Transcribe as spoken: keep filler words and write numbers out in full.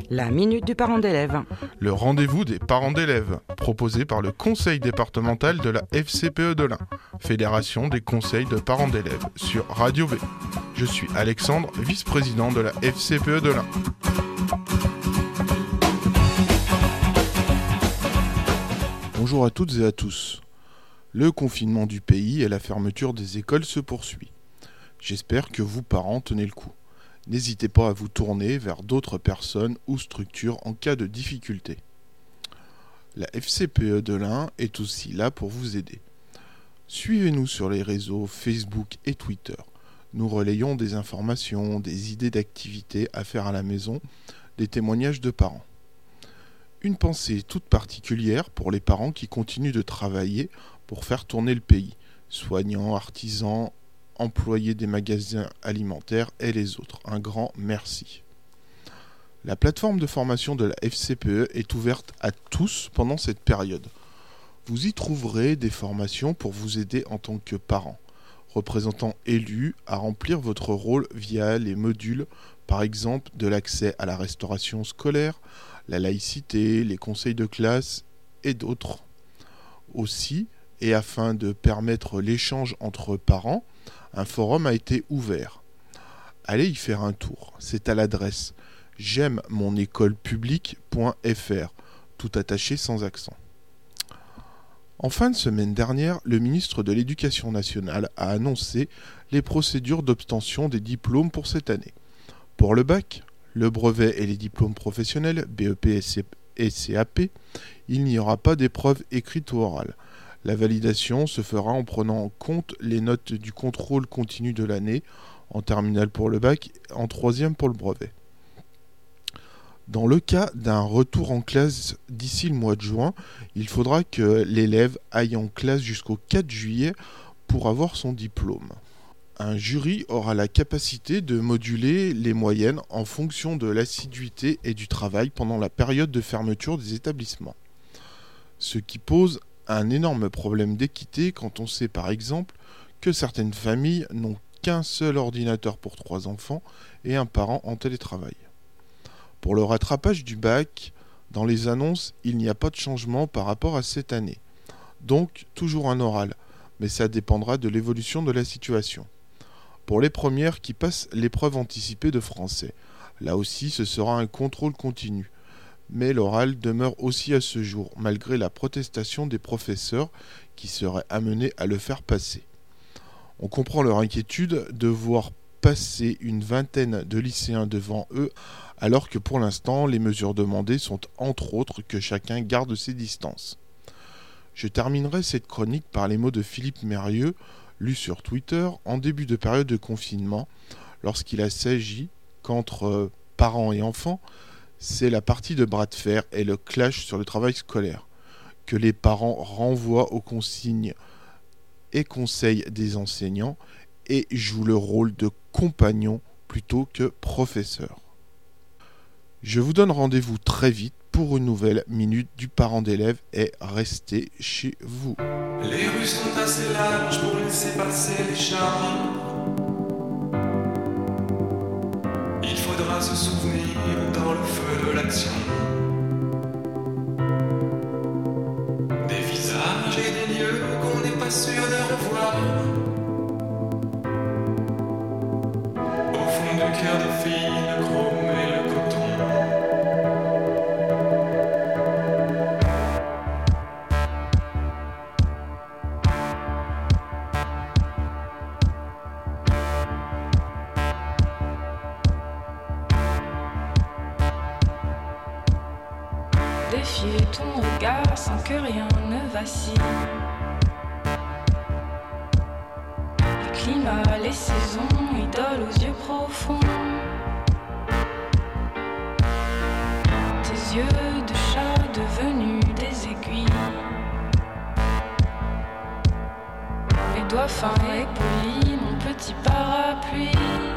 La minute du parent d'élève. Le rendez-vous des parents d'élèves, proposé par le conseil départemental de la F C P E de l'Ain, Fédération des conseils de parents d'élèves, sur Radio V. Je suis Alexandre, vice-président de la F C P E de l'Ain. Bonjour à toutes et à tous. Le confinement du pays et la fermeture des écoles se poursuit. J'espère que vous, parents, tenez le coup. N'hésitez pas à vous tourner vers d'autres personnes ou structures en cas de difficulté. La F C P E de l'Ain est aussi là pour vous aider. Suivez-nous sur les réseaux Facebook et Twitter. Nous relayons des informations, des idées d'activités à faire à la maison, des témoignages de parents. Une pensée toute particulière pour les parents qui continuent de travailler pour faire tourner le pays, soignants, artisans, employés des magasins alimentaires et les autres. Un grand merci. La plateforme de formation de la F C P E est ouverte à tous pendant cette période. Vous y trouverez des formations pour vous aider en tant que parent, représentant élu, à remplir votre rôle via les modules, par exemple de l'accès à la restauration scolaire, la laïcité, les conseils de classe et d'autres. Aussi, et afin de permettre l'échange entre parents, un forum a été ouvert. Allez y faire un tour. C'est à l'adresse j'aime mon école publique point f r, tout attaché sans accent. En fin de semaine dernière, le ministre de l'Éducation nationale a annoncé les procédures d'obtention des diplômes pour cette année. Pour le bac, le brevet et les diplômes professionnels, B E P et C A P, il n'y aura pas d'épreuve écrite ou orale. La validation se fera en prenant en compte les notes du contrôle continu de l'année, en terminale pour le bac, en troisième pour le brevet. Dans le cas d'un retour en classe d'ici le mois de juin, il faudra que l'élève aille en classe jusqu'au quatre juillet pour avoir son diplôme. Un jury aura la capacité de moduler les moyennes en fonction de l'assiduité et du travail pendant la période de fermeture des établissements. Ce qui pose un énorme problème d'équité quand on sait par exemple que certaines familles n'ont qu'un seul ordinateur pour trois enfants et un parent en télétravail. Pour le rattrapage du bac, dans les annonces, il n'y a pas de changement par rapport à cette année. Donc, toujours un oral, mais ça dépendra de l'évolution de la situation. Pour les premières qui passent l'épreuve anticipée de français, là aussi ce sera un contrôle continu. Mais l'oral demeure aussi à ce jour, malgré la protestation des professeurs qui seraient amenés à le faire passer. On comprend leur inquiétude de voir passer une vingtaine de lycéens devant eux, alors que pour l'instant, les mesures demandées sont entre autres que chacun garde ses distances. Je terminerai cette chronique par les mots de Philippe Mérieux, lus sur Twitter en début de période de confinement, lorsqu'il a s'agi qu'entre euh, parents et enfants, c'est la partie de bras de fer et le clash sur le travail scolaire, que les parents renvoient aux consignes et conseils des enseignants et jouent le rôle de compagnon plutôt que professeur. Je vous donne rendez-vous très vite pour une nouvelle minute du parent d'élève et restez chez vous. Les rues sont assez larges pour laisser passer les chars. Il faudra se souvenir dans le feu de l'action des visages et des lieux qu'on n'est pas sûr de revoir. Au fond du cœur des filles, le chrome et le coton. Défier ton regard sans que rien ne vacille. Le climat, les saisons, idole aux yeux profonds. Tes yeux de chat devenus des aiguilles. Les doigts fins et polis, mon petit parapluie.